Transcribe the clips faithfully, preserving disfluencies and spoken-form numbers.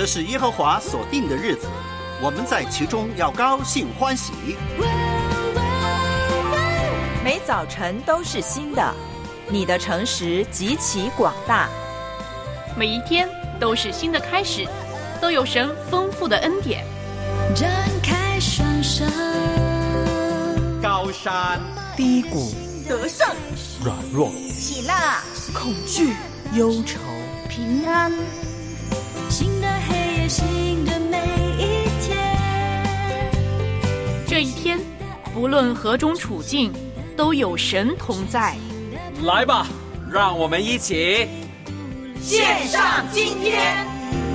这是耶和华所定的日子，我们在其中要高兴欢喜。 每早晨都是新的，你的诚实极其广大。 每一天都是新的开始，都有神丰富的恩典。 张开双手， 高山低谷， 得胜软弱， 喜乐恐惧忧愁， 平安。 新的黑夜，新的每一天。 这一天不论何种处境，都有神同在。 来吧，让我们一起献上今天。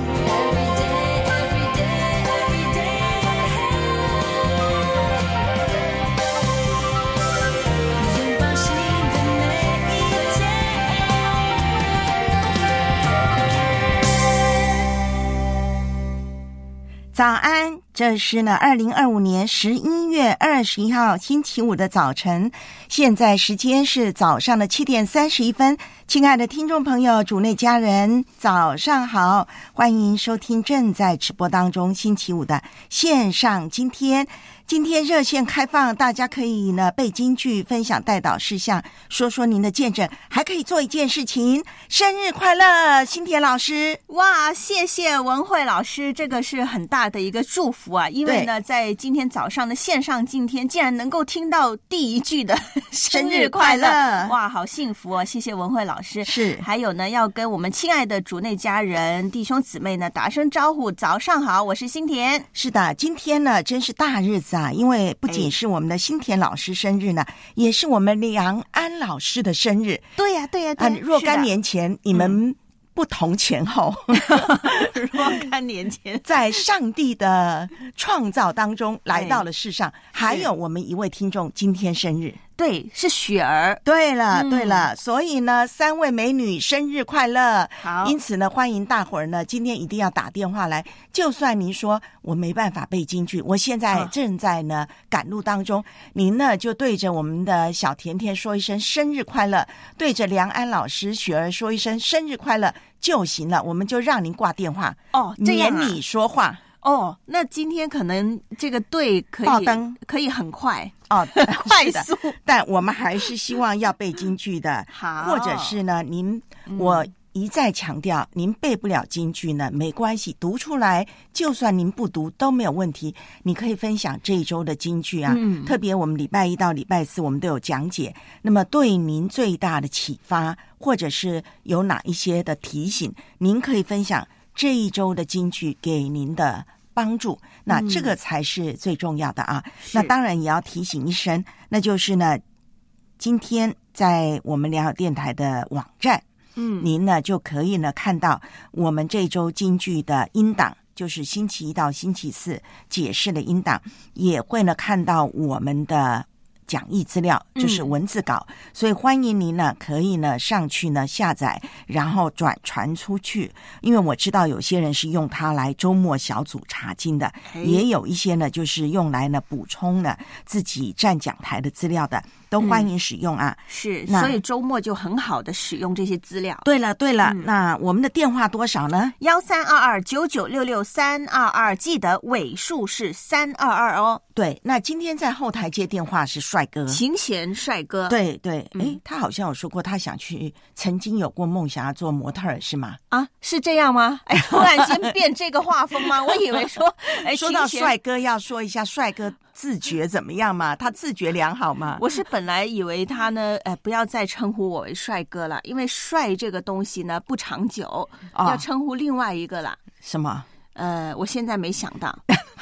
早安，这是呢二零二五年十一月二十一号星期五的早晨，现在时间是早上的七点三十一分。亲爱的听众朋友，主内家人，早上好，欢迎收听正在直播当中星期五的线上今天。今天热线开放，大家可以呢背金句，分享代祷事项，说说您的见证，还可以做一件事情，生日快乐，新田老师！ 哇，谢谢文慧老师，这个是很大的一个祝福啊！因为呢，在今天早上的线上今天，竟然能够听到第一句的生日快乐，哇，好幸福哦！谢谢文慧老师。 是， 还有呢，要跟我们亲爱的主内家人、弟兄姊妹呢打声招呼，早上好，我是新田。 是的，今天呢真是大日子啊！因为不仅是我们的新田老师生日呢，哎、也是我们梁安老师的生日。 对呀、啊，对呀、啊，对、啊。 若干年前，你们不同前后， 若干年前， 在上帝的创造当中来到了世上。哎、还有我们一位听众今天生日。 对，是雪儿。 对了， 嗯、 对了，所以呢，三位美女生日快乐！ 好， 因此呢，欢迎大伙儿呢，今天一定要打电话来。就算您说我没办法背金句，我现在正在呢赶路当中，您呢就对着我们的小甜甜说一声生日快乐，对着梁安老师、雪儿说一声生日快乐就行了，我们就让您挂电话哦，这样、啊、 免你说话。 哦，那今天可能这个队可以爆灯， 可以很快哦， 快速， 但我们还是希望要背金句的。 好， 或者是呢，您我一再强调，您背不了金句呢，没关系，读出来，就算您不读都没有问题。你可以分享这一周的金句啊，嗯、特别我们礼拜一到礼拜四我们都有讲解。那么对您最大的启发，或者是有哪一些的提醒，您可以分享这一周的金句给您的帮助，那这个才是最重要的啊。嗯、那当然也要提醒一声，那就是呢，今天在我们良友电台的网站，嗯，您呢就可以呢看到我们这周金句的音档，就是星期一到星期四解释的音档，也会呢看到我们的讲义资料，就是文字稿，嗯、所以欢迎您呢可以呢上去呢下载，然后转传出去。因为我知道有些人是用它来周末小组查经的，也有一些呢就是用来呢补充呢自己站讲台的资料的，都欢迎使用啊。 嗯、是，所以周末就很好的使用这些资料。 对了对了，嗯、那我们的电话多少呢？ 幺三二二九九六六三二二，记得尾数是三二二哦。 对，那今天在后台接电话是帅哥， 琴弦帅哥。 对对，哎、嗯，他好像有说过他想去，曾经有过梦想要做模特儿，是吗？ 啊，是这样吗？哎，突然间变这个画风吗？我以为说，哎， 说到帅哥要说一下帅哥自觉怎么样嘛？他自觉良好吗？ 我是本来以为他呢，呃，不要再称呼我为帅哥了，因为帅这个东西呢不长久，哦、要称呼另外一个啦。 什么？ 呃，我现在没想到。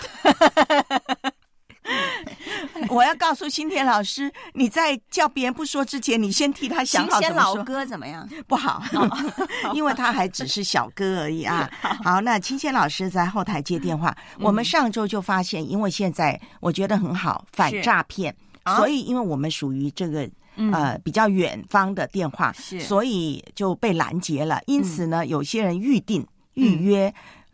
我要告诉新田老师，你在叫别人不说之前，你先替他想好怎么说。 新田老哥怎么样？ 不好，因为他还只是小哥而已啊。好，那清贤老师在后台接电话。嗯、我们上周就发现，因为现在我觉得很好，反诈骗，啊、所以因为我们属于这个。呃，比较远方的电话， 是， 所以就被拦截了。因此呢，嗯、有些人预定预约。嗯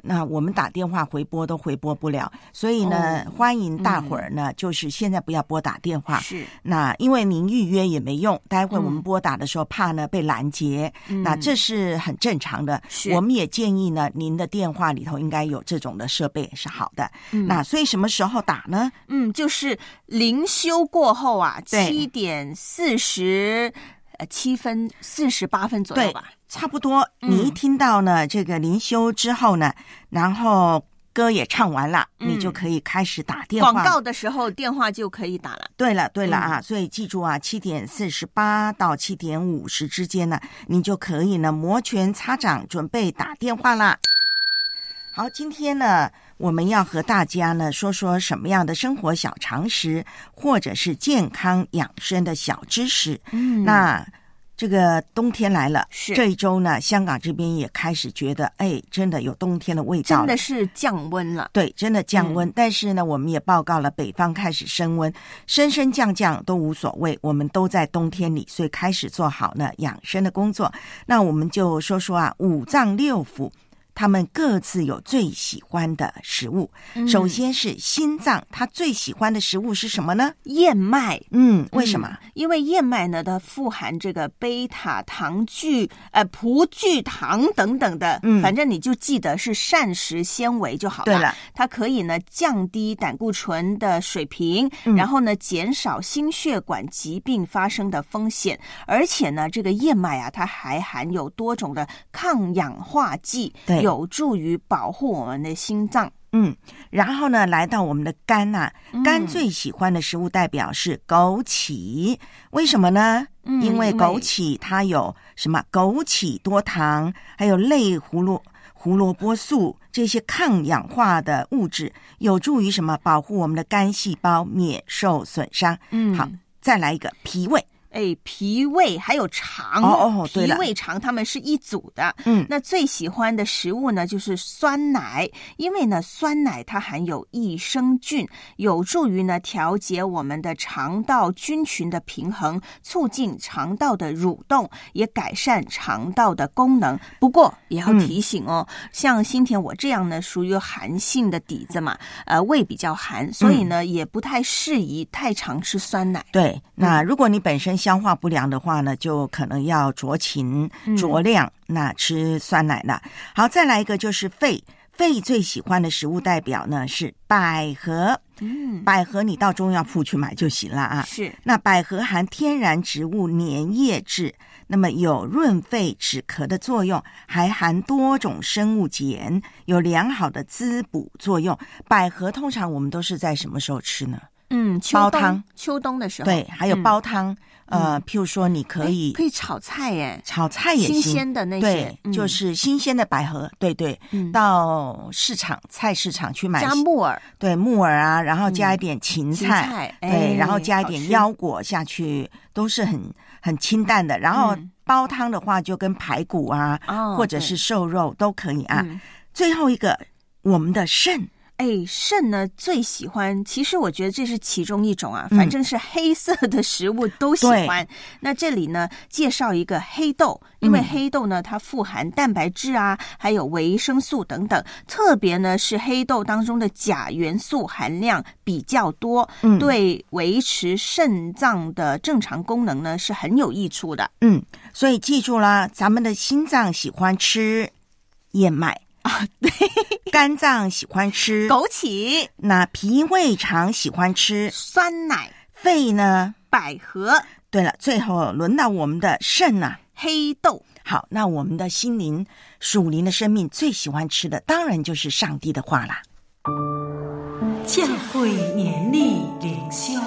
那我们打电话回拨都回拨不了，所以呢，哦、欢迎大伙儿呢、嗯，就是现在不要拨打电话。 是， 那因为您预约也没用，待会我们拨打的时候怕呢被拦截，嗯、那这是很正常的。是，我们也建议呢，您的电话里头应该有这种的设备是好的。嗯、那所以什么时候打呢？ 嗯，就是灵修过后啊，七点四十。呃，七分四十八分左右吧， 差不多。你一听到呢、嗯、这个灵修之后呢，然后歌也唱完了、嗯，你就可以开始打电话。 广告的时候电话就可以打了。 对了，对了啊，嗯、所以记住啊，七点四十八到七点五十之间呢，你就可以呢摩拳擦掌，准备打电话啦。好，今天呢，我们要和大家呢说说什么样的生活小常识，或者是健康养生的小知识。嗯，那这个冬天来了，是这一周呢，香港这边也开始觉得，哎，真的有冬天的味道了， 真的是降温了。 对，真的降温。嗯、但是呢，我们也报告了北方开始升温，升升降降都无所谓，我们都在冬天里，所以开始做好呢养生的工作。那我们就说说啊，五脏六腑。他们各自有最喜欢的食物。嗯、首先是心脏，它最喜欢的食物是什么呢？ 燕麦。 嗯，为什么？嗯、 因为燕麦呢，它富含这个贝塔糖聚、呃葡聚糖等等的，嗯，反正你就记得是膳食纤维就好了。 对了， 它可以呢降低胆固醇的水平，嗯、然后呢减少心血管疾病发生的风险。而且呢，这个燕麦啊，它还含有多种的抗氧化剂。对。有助于保护我们的心脏。 嗯，然后呢，来到我们的肝啊，肝最喜欢的食物代表是枸杞。为什么呢？嗯、因为枸杞它有什么？枸杞多糖，还有类胡萝胡萝卜素这些抗氧化的物质，有助于什么？保护我们的肝细胞免受损伤。嗯，好，再来一个脾胃。 哎，脾胃还有肠， 哦哦，对了， 脾胃肠它们是一组的。嗯，那最喜欢的食物呢，就是酸奶，因为呢，酸奶它含有益生菌，有助于呢调节我们的肠道菌群的平衡，促进肠道的蠕动，也改善肠道的功能。不过也要提醒哦，嗯、像新田我这样呢，属于寒性的底子嘛，呃，胃比较寒，所以呢，嗯、也不太适宜太常吃酸奶。 对，那如果你本身消化不良的话呢，就可能要酌情酌量，嗯、那吃酸奶了。好，再来一个就是肺，肺最喜欢的食物代表呢是百合。嗯，百合你到中药铺去买就行了啊。 是， 那百合含天然植物粘液质，那么有润肺止咳的作用，还含多种生物碱，有良好的滋补作用。百合通常我们都是在什么时候吃呢？ 嗯， 煲汤， 秋冬的时候， 对，还有煲汤。嗯、呃，譬如说，你可以可以炒菜耶， 炒菜也行， 新鲜的那些， 对， 嗯、 就是新鲜的百合，对对，嗯、到市场菜市场去买， 加木耳， 对木耳啊，然后加一点芹菜，嗯、芹菜对， 哎、 然后加一点腰果下去，都是很很清淡的。然后煲汤的话，就跟排骨啊，嗯、或者是瘦肉都可以啊。嗯、最后一个，我们的肾。 哎，肾呢最喜欢，其实我觉得这是其中一种啊，反正是黑色的食物都喜欢。嗯、那这里呢介绍一个黑豆，因为黑豆呢它富含蛋白质啊，还有维生素等等，特别呢是黑豆当中的钾元素含量比较多，嗯、对维持肾脏的正常功能呢是很有益处的。 嗯，所以记住啦，咱们的心脏喜欢吃燕麦。 啊，对， 肝脏喜欢吃枸杞， 那脾胃肠喜欢吃酸奶， 肺呢百合。 对了，最后轮到我们的肾啊， 黑豆。 好，那我们的心灵属灵的生命最喜欢吃的，当然就是上帝的话啦。 教会年历灵修，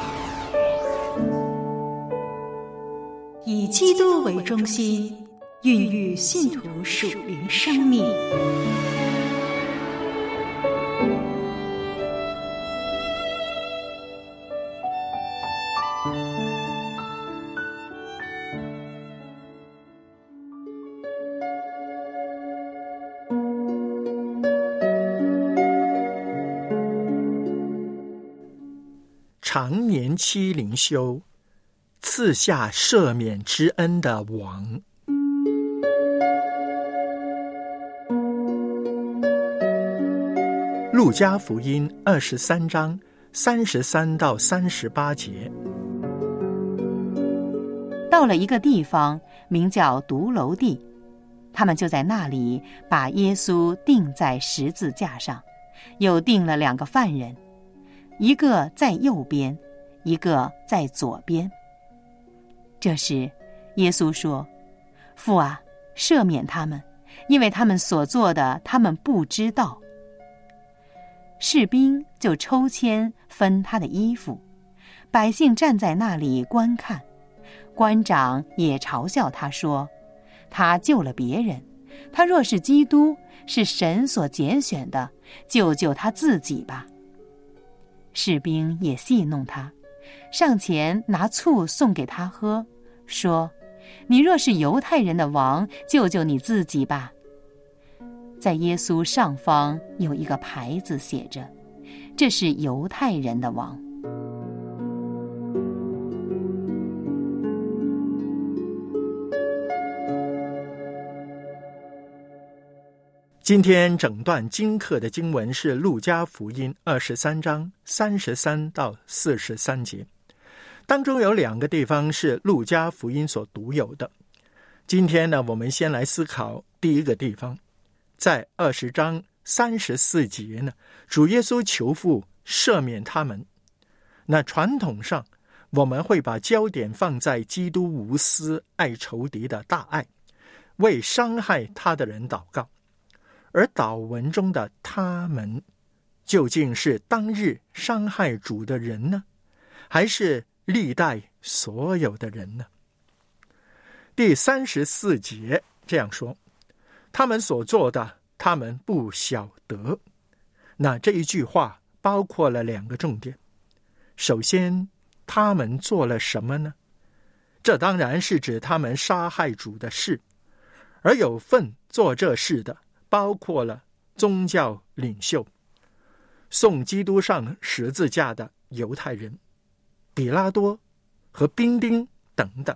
以基督为中心，孕育信徒属灵生命。 常年期灵修，赐下赦免之恩的王。 路加福音二十三章三十三到三十八节。 到了一个地方，名叫独楼地，他们就在那里把耶稣钉在十字架上，又钉了两个犯人，一个在右边，一个在左边。这时耶稣说：父啊，赦免他们，因为他们所做的他们不知道。士兵就抽签分他的衣服，百姓站在那里观看，官长也嘲笑他说：他救了别人，他若是基督，是神所拣选的，救救他自己吧。士兵也戏弄他，上前拿醋送给他喝，说：你若是犹太人的王，救救你自己吧。在耶稣上方有一个牌子写着：这是犹太人的王。 今天整段经课的经文是路加福音二十三章三十三到四十三节，当中有两个地方是路加福音所独有的。今天呢，我们先来思考第一个地方，在二十章三十四节呢，主耶稣求父赦免他们。那传统上我们会把焦点放在基督无私爱仇敌的大爱，为伤害他的人祷告。而祷文中的他们究竟是当日伤害主的人呢，还是历代所有的人呢？第三十四节这样说：他们所做的他们不晓得。那这一句话包括了两个重点。首先，他们做了什么呢？这当然是指他们杀害主的事，而有份做这事的包括了宗教领袖、送基督上十字架的犹太人、比拉多和兵丁等等。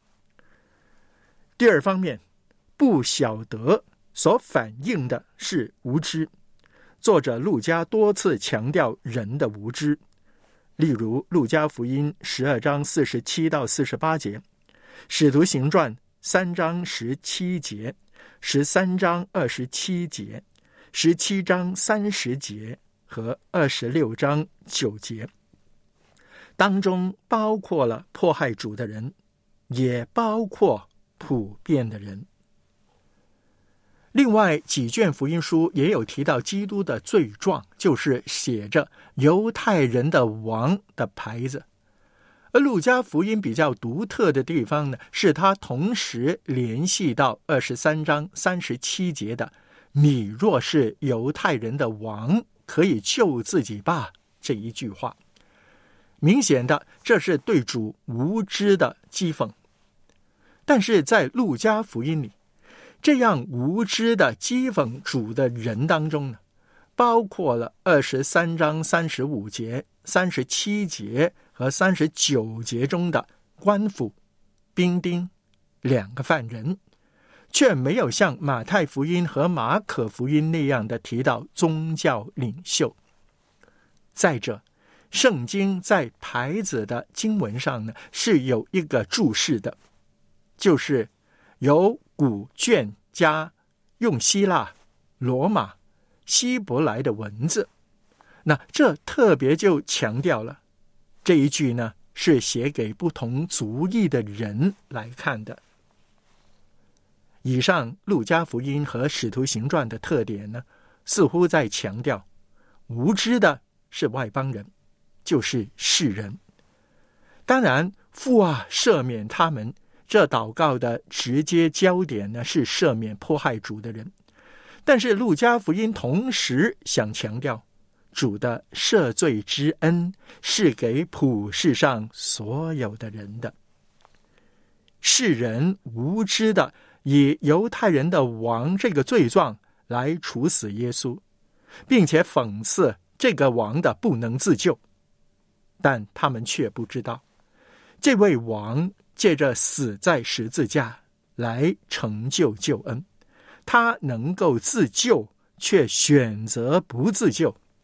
第二方面，不晓得所反映的是无知。作者路加多次强调人的无知，例如路加福音十二章四十七到四十八节，使徒行传三章十七节，十三章二十七节，十七章三十节和二十六章九节，当中包括了迫害主的人，也包括普遍的人。另外几卷福音书也有提到基督的罪状，就是写着犹太人的王的牌子。而路加福音比较独特的地方呢，是他同时联系到二十三章三十七节的你若是犹太人的王，可以救自己吧这一句话。明显的，这是对主无知的讥讽。但是在路加福音里，这样无知的讥讽主的人当中呢，包括了二十三章三十五节、三十七节和三十九节中的官府、兵丁两个犯人，却没有像马太福音和马可福音那样的提到宗教领袖。再者，圣经在牌子的经文上呢，是有一个注释的，就是由古卷加用希腊、罗马、希伯来的文字。那这特别就强调了这一句呢，是写给不同族裔的人来看的。以上路加福音和使徒行传的特点呢，似乎在强调无知的是外邦人，就是世人。当然，父啊，赦免他们，这祷告的直接焦点呢，是赦免迫害主的人。但是路加福音同时想强调，主的赦罪之恩是给普世上所有的人的。世人无知的以犹太人的王这个罪状来处死耶稣，并且讽刺这个王的不能自救，但他们却不知道，这位王借着死在十字架来成就救恩，他能够自救，却选择不自救，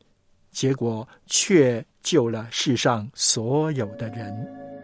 结果却救了世上所有的人。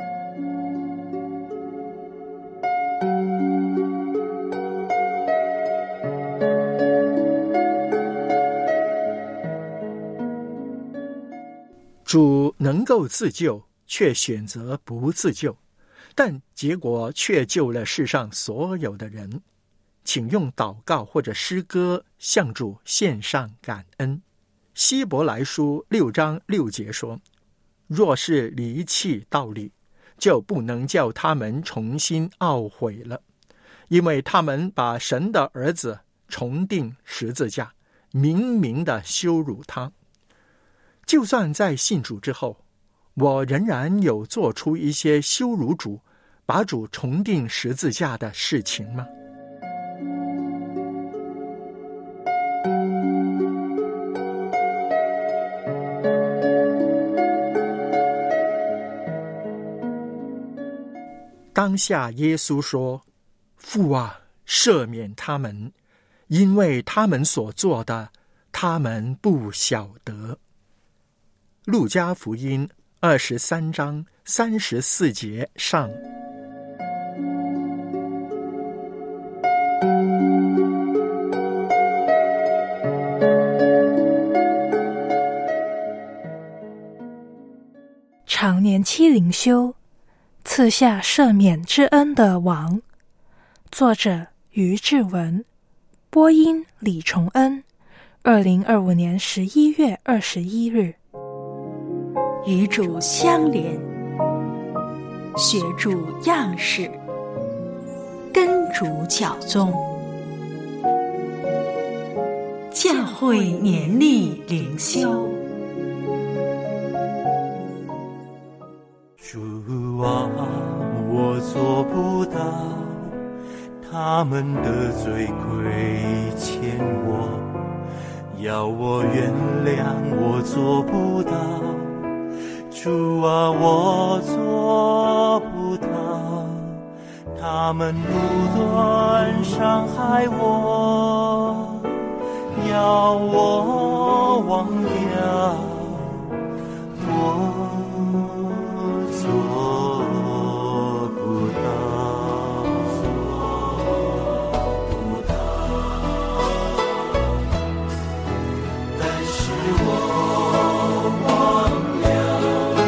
主能够自救，却选择不自救，但结果却救了世上所有的人。请用祷告或者诗歌向主献上感恩。希伯来书六章六节说，若是离弃道理，就不能叫他们重新懊悔了，因为他们把神的儿子重钉十字架，明明的羞辱他。就算在信主之后，我仍然有做出一些羞辱主、把主重钉十字架的事情吗？当下耶稣说，父啊，赦免他们，因为他们所做的，他们不晓得。路加福音二十三章三十四节上。 常年期灵修，赐下赦免之恩的王。作者于志文，播音李崇恩。二零二五年十一月二十一日。 与主相连，学主样式，跟主脚踪，教会年历灵修。 主啊，我做不到，他们的罪亏欠我，要我原谅，我做不到。主啊，我做不到，他们不断伤害我，要我忘掉，我做不到，做不到，但是我忘了。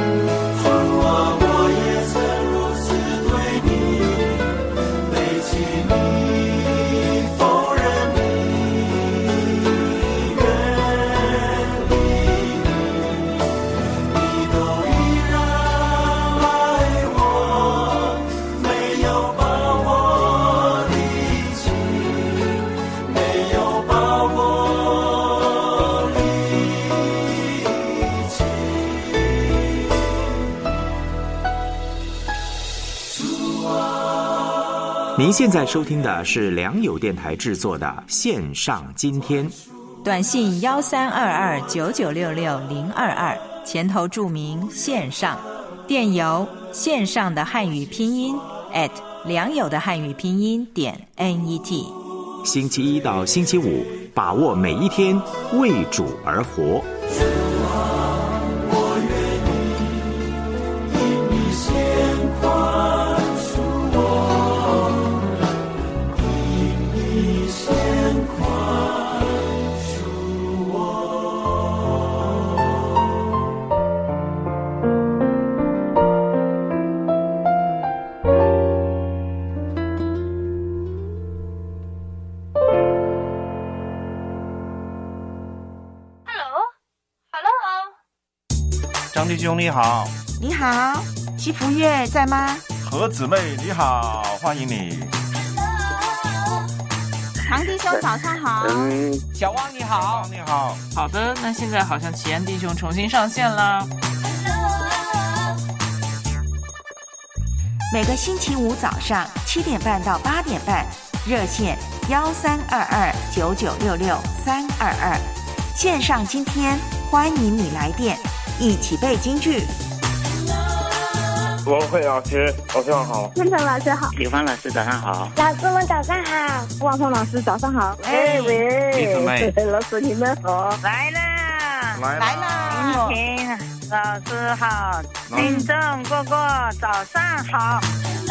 您现在收听的是良友电台制作的线上今天， 短信幺三二二九九六六零二二，前头注明线上，电邮线上的汉语拼音 at 良友的汉语拼音点 net。 星期一到星期五，把握每一天，为主而活。 张弟兄你好。 你好，戚福月在吗？ 何姊妹你好，欢迎你。 唐弟兄早上好。 嗯，小汪你好。 你好。 好的，那现在好像齐安弟兄重新上线啦。 每个星期五早上七点半到八点半，热线幺三二二九九六六三二二，线上今天欢迎你来电，一起背京剧。 文慧老师早上好。 春成老师好。 刘芳老师早上好。 老师们早上好。 万峰老师早上好。 哎喂， 弟姊妹， 老师你们好。 来啦！ 来来啦！ 婷婷老师好，听众哥哥早上好。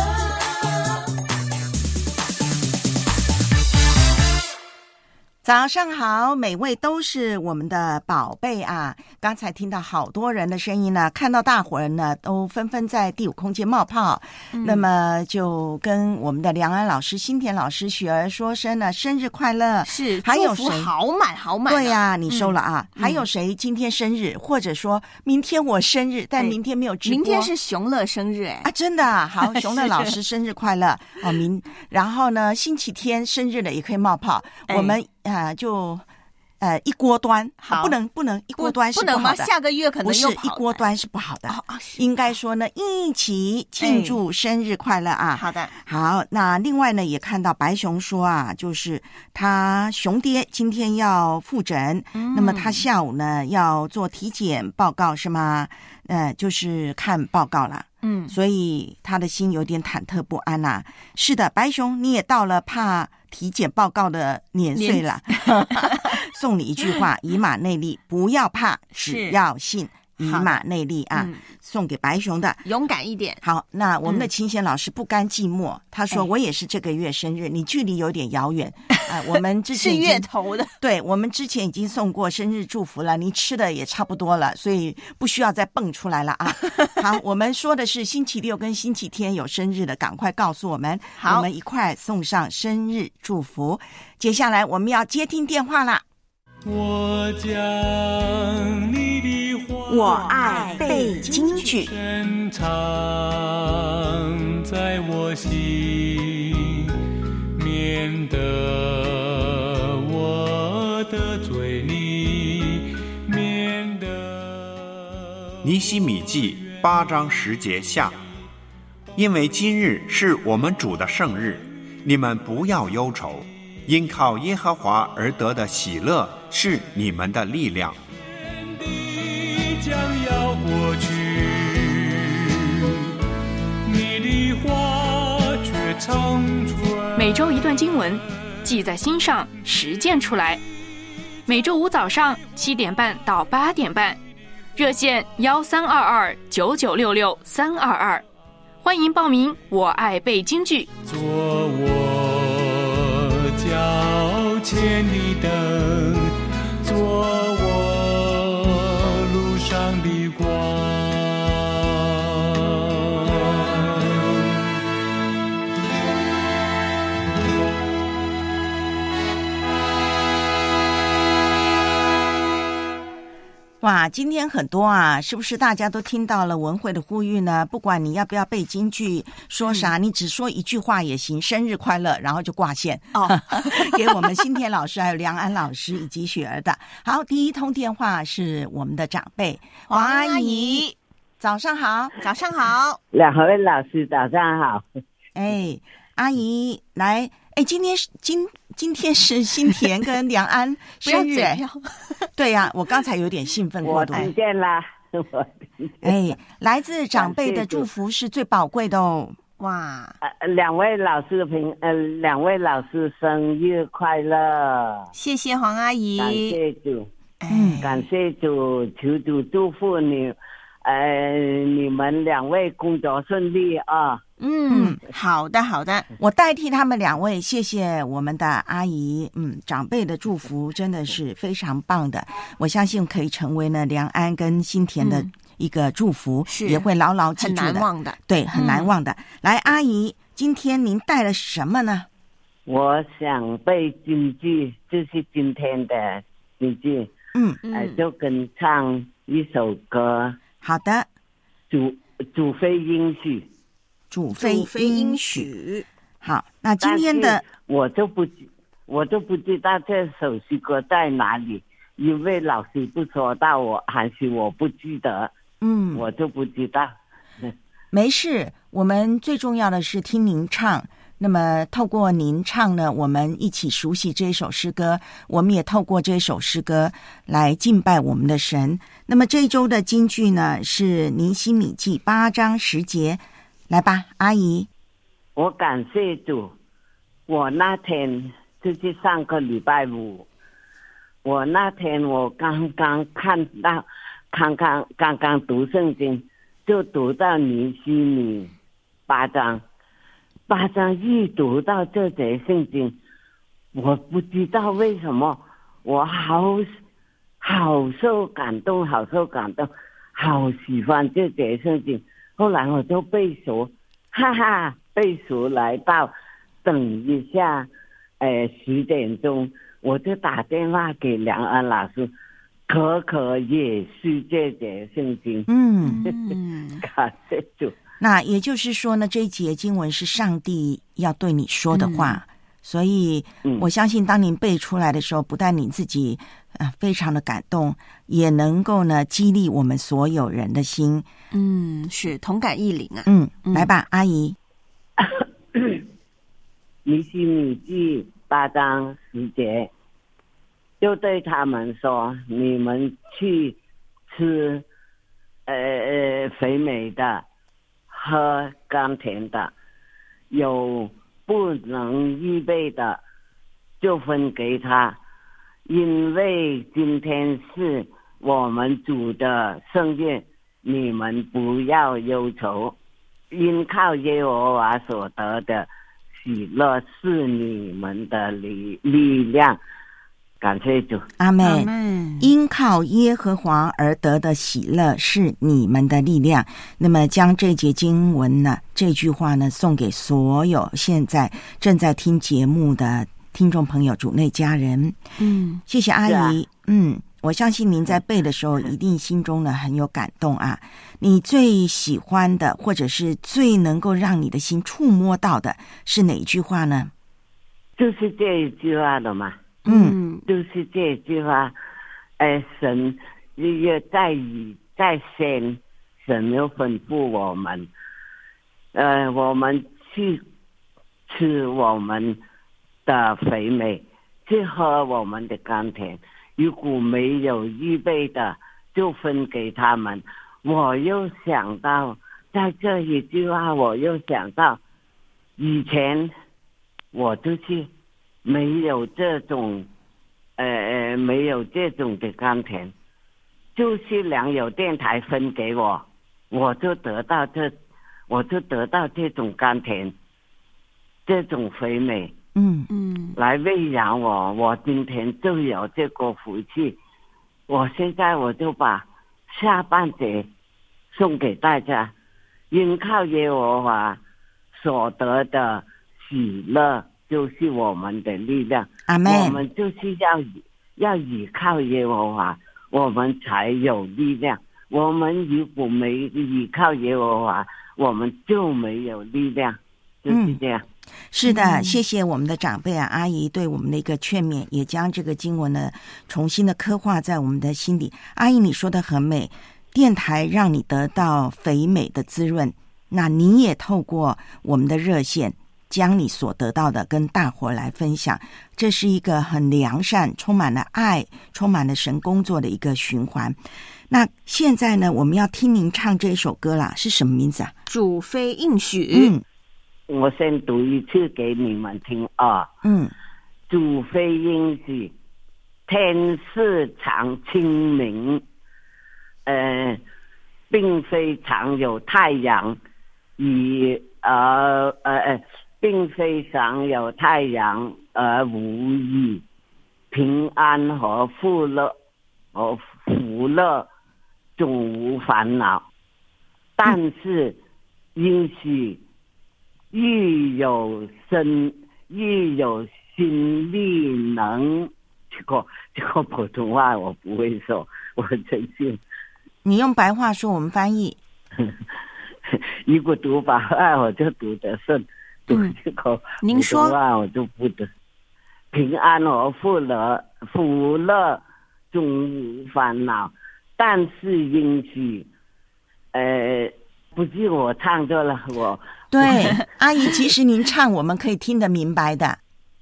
早上好，每位都是我们的宝贝啊！刚才听到好多人的声音呢，看到大伙儿呢都纷纷在第五空间冒泡，嗯、那么就跟我们的梁安老师、新田老师、雪儿说声呢生日快乐。 是， 还有谁？ 好满好满、啊。 对呀、啊，你收了啊、嗯？还有谁今天生日，或者说明天我生日，但明天没有直播？ 明天是熊乐生日哎、 啊，真的啊！好，熊乐老师生日快乐哦！明然后呢，星期天生日的也可以冒泡，哎、我们。啊，就呃一锅端，啊、不能不能一锅端是不好的， 不能吗？下个月可能不是一锅端是不好的，哦哦、应该说呢，一起庆祝生日快乐啊！ 哎、好的， 好，那另外呢，也看到白熊说啊，就是他熊爹今天要复诊，嗯、那么他下午呢要做体检报告是吗？呃，就是看报告啦。嗯，所以他的心有点忐忑不安呐、啊。是的，白熊，你也到了怕体检报告的年岁了。送你一句话：以马内利，不要怕，只要信。以马内利啊、嗯，送给白熊的， 勇敢一点。 好，那我们的清贤老师不甘寂寞，嗯、他说我也是这个月生日，哎、你距离有点遥远啊、呃。我们之前是月头的， 对，我们之前已经送过生日祝福了，你吃的也差不多了，所以不需要再蹦出来了啊。好，我们说的是星期六跟星期天有生日的，赶快告诉我们， 好， 我们一块送上生日祝福。接下来我们要接听电话啦。 我将你的话， 我爱背京剧， 深藏在我心，免得我得罪你，免得。 尼希米记八章十节下，因为今日是我们主的圣日，你们不要忧愁。因靠耶和华而得的喜乐是你们的力量。 将要过去，你的话却长存。 每周一段经文，记在心上，实践出来。每周五早上七点半到八点半，热线幺三二二九九六六三二二，欢迎报名。我爱背京剧。 做我脚前的灯，做我路上的光。 哇，今天很多啊，是不是大家都听到了文慧的呼吁呢？不管你要不要背京剧，说啥、嗯、你只说一句话也行，生日快乐，然后就挂线哦，给我们新田老师还有梁安老师以及雪儿的。好，第一通电话是我们的长辈黄阿姨，早上好。 早上好， 两位老师早上好。 哎，阿姨来，哎，今天是今今天是新田跟梁安生日哎，对呀、啊，我刚才有点兴奋过度。 我听见啦，我听见哎，来自长辈的祝福是最宝贵的哦。哇， 呃，两位老师平呃，两位老师生日快乐！ 谢谢黄阿姨， 感谢主，嗯，感谢主，求主祝福你，呃，你们两位工作顺利啊。 嗯，好的好的， 我代替他们两位，谢谢我们的阿姨。嗯，长辈的祝福真的是非常棒的，我相信可以成为呢梁安跟新田的一个祝福， 是、 嗯、也会牢牢记住的， 很难忘的， 对，很难忘的。嗯、来，阿姨，今天您带了什么呢？ 我想背京剧，就是今天的京剧， 嗯， 呃，就跟唱一首歌。 好的， 主主非应许。 主非应许。好，那今天的我就不我就不知道这首诗歌在哪里，因为老师不说到我，还是我不记得， 嗯， 我就不知道。 没事，我们最重要的是听您唱。那么透过您唱呢，我们一起熟悉这首诗歌，我们也透过这首诗歌来敬拜我们的神。那么这一周的金句呢，是尼希米记八章十节。来吧，阿姨。 我感谢主，我那天就是上个礼拜五， 我那天我刚刚看到，刚刚刚刚读圣经，就读到尼希米八章，八章一读到这节圣经，我不知道为什么，我好好受感动，好受感动，好喜欢这节圣经。后来我就背熟，哈哈，背熟来到，等一下，呃，十点钟。我就打电话给梁安老师，可可也是这节圣经。 嗯， 感谢主。 那也就是说呢，这一节经文是上帝要对你说的话，嗯、所以我相信当您背出来的时候，不但你自己呃非常的感动，也能够呢激励我们所有人的心。 嗯，是同感异领啊。 嗯，来吧，阿姨。 尼希米记八章十节，就对他们说：“你们去吃，呃，肥美的，喝甘甜的，有不能预备的，就分给他，因为今天是我们主的圣日，你们不要忧愁，因靠耶和华所得的喜乐是你们的力力量。”感谢主， 阿们。因靠耶和华而得的喜乐是你们的力量。那么将这节经文呢，这句话呢，送给所有现在正在听节目的听众朋友、主内家人。 嗯， 谢谢阿姨。啊、嗯，我相信您在背的时候，一定心中呢很有感动啊。你最喜欢的，或者是最能够让你的心触摸到的，是哪一句话呢？ 就是这一句话的嘛。 嗯， 就是这句话，呃，神也在以在先，神又吩咐我们，呃，我们去吃我们的肥美，去喝我们的甘甜。如果没有预备的，就分给他们。我又想到，在这一句话，我又想到，以前我就去。没有这种，呃，没有这种的甘甜，就是良友电台分给我，我就得到这，我就得到这种甘甜，这种肥美， 嗯嗯， 来喂养我，我今天就有这个福气。我现在我就把下半节送给大家，因靠耶和华所得的喜乐。就是我们的力量， 阿们。 我们就是要要依靠耶和华，我们才有力量。我们如果没依靠耶和华，我们就没有力量，就是这样。 嗯、是的、嗯，谢谢我们的长辈啊，阿姨对我们的一个劝勉，也将这个经文呢重新的刻画在我们的心里。阿姨，你说的很美，电台让你得到肥美的滋润，那你也透过我们的热线。将你所得到的跟大伙来分享，这是一个很良善、充满了爱、充满了神工作的一个循环。那现在呢，我们要听您唱这首歌啦，是什么名字啊？ 主非应许。 嗯， 我先读一次给你们听啊。 嗯， 主非应许，天是常清明，呃，并非常有太阳，以呃呃呃。并非常有太阳而无雨，平安和富乐和福乐总无烦恼。但是因许愈有生愈有心力能，这个这个普通话我不会说，我真信。 你用白话说，我们翻译。 如果读白话，我就读得顺。 嗯，您说我就不得平安和富乐福乐总无烦恼，但是应许，呃，不是我唱错了，我对阿姨，其实您唱我们可以听得明白的。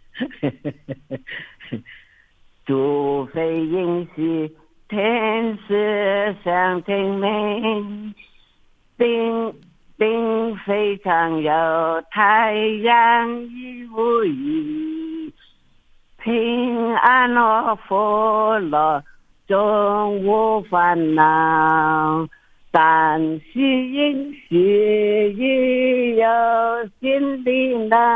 除非应许天使相听美，并并非常有太阳与无雨， 平安和福乐，终无烦恼。但是因须已有心的能，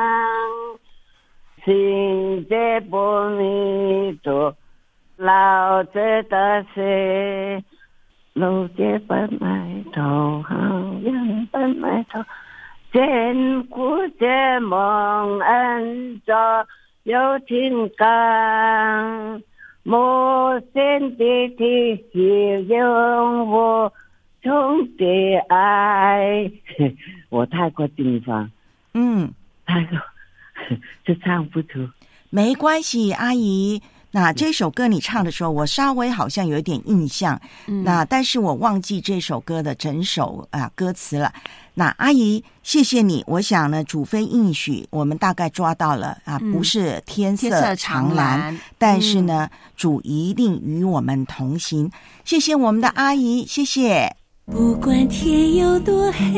心结不迷途，老子的心，路结本埋头，好人本埋头，艰苦结梦恩着有情感，莫先的体系永无中的爱。我太过紧张， 嗯， 太过就唱不出。 没关系，阿姨。那这首歌你唱的时候，我稍微好像有一点印象，嗯、那但是我忘记这首歌的整首啊歌词了。那阿姨，谢谢你。我想呢，主非应许，我们大概抓到了啊，嗯、不是天色长蓝，但是呢，嗯、主一定与我们同行。谢谢我们的阿姨，谢谢。 不管天有多黑，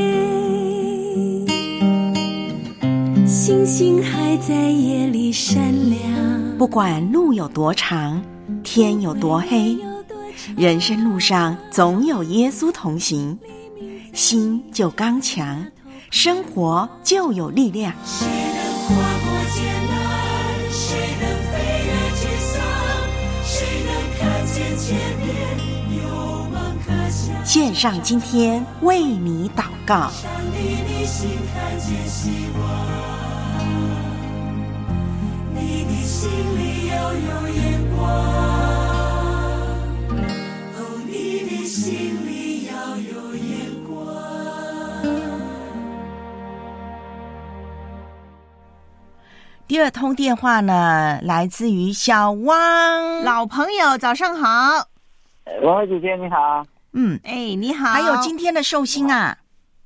星星还在夜里闪亮。 不管路有多长，天有多黑，人生路上总有耶稣同行，心就刚强，生活就有力量。 谁能跨过艰难？谁能飞越沮丧？谁能看见前面有梦可想？ 献上今天为你祷告。 上帝的心看见希望，你的心里要有眼光，哦，你的心里要有眼光。 第二通电话呢，来自于小汪， 老朋友，早上好。 王慧姐姐你好。 嗯， 哎，你好。 还有今天的寿星啊，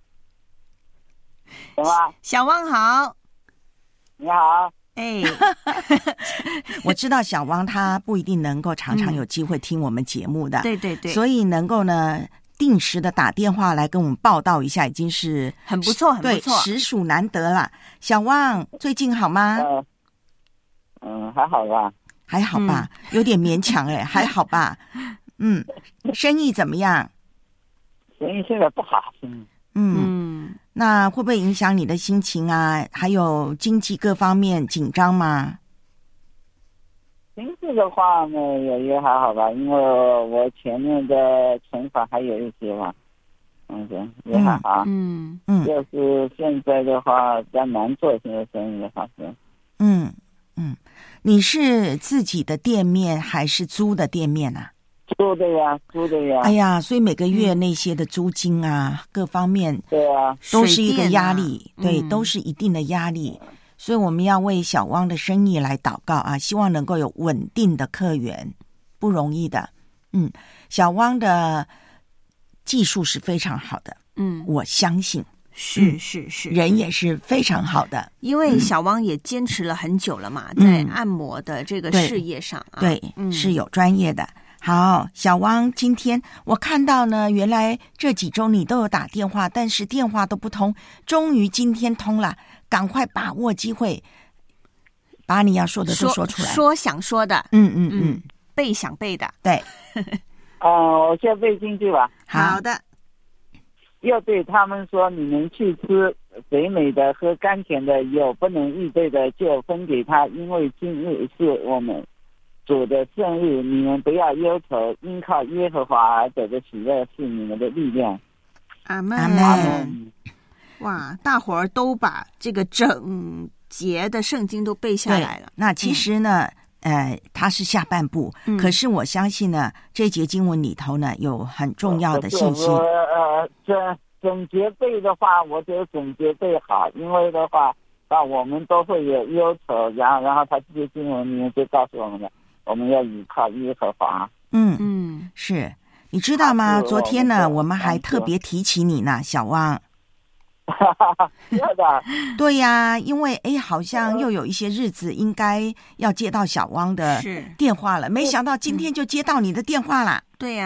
什么？ 小汪好。 你好。 哎， 我知道小汪他不一定能够常常有机会听我们节目的， 嗯、对对对， 所以能够呢定时的打电话来跟我们报道一下，已经是很不错，很不错， 实属难得了。小汪最近好吗？ 呃、嗯，还好吧， 还好吧，嗯、有点勉强哎，还好吧。嗯，生意怎么样？ 生意现在不好，嗯。 嗯，那会不会影响你的心情啊？还有经济各方面紧张吗？ 经济的话呢，也也还好吧，因为我前面的存款还有一些嘛，嗯，对，也还好。 嗯嗯，就是现在的话比较难做现在生意的话是。 嗯嗯，你是自己的店面还是租的店面啊？ 租的呀，租的呀。 哎呀，所以每个月那些的租金啊，嗯、各方面对啊， 都是一个压力， 啊、 对， 嗯、 都是一定的压力。所以我们要为小汪的生意来祷告啊，希望能够有稳定的客源，不容易的。嗯，小汪的技术是非常好的， 嗯， 我相信。 是是是， 人也是非常好的， 因为小汪也坚持了很久了嘛，嗯、在按摩的这个事业上啊， 对，对嗯、是有专业的。好，小汪，今天我看到呢，原来这几周你都有打电话，但是电话都不通，终于今天通了，赶快把握机会，把你要说的都说出来， 说, 说想说的， 嗯嗯嗯， 嗯背想背的， 对。 呃，我先背进去吧。 好的。 要对他们说，你们去吃肥美的、喝甘甜的，有不能预备的就分给他，因为今日是我们主的圣日，你们不要忧愁，因靠耶和华而得的喜乐是你们的力量。 阿门。 阿门。 哇，大伙儿都把这个整节的圣经都背下来了。 那其实呢，嗯、呃，它是下半部、嗯，可是我相信呢，这节经文里头呢有很重要的信息。 呃，整整节背的话，我觉得整节背好，因为的话，啊，我们都会有忧愁，然后然后他这些经文里面就告诉我们了。我们要依靠耶和华。 嗯嗯，是，你知道吗？昨天呢，我们还特别提起你呢，小汪。 是的。 对呀，因为哎，好像又有一些日子应该要接到小汪的电话了，没想到今天就接到你的电话了。 对呀，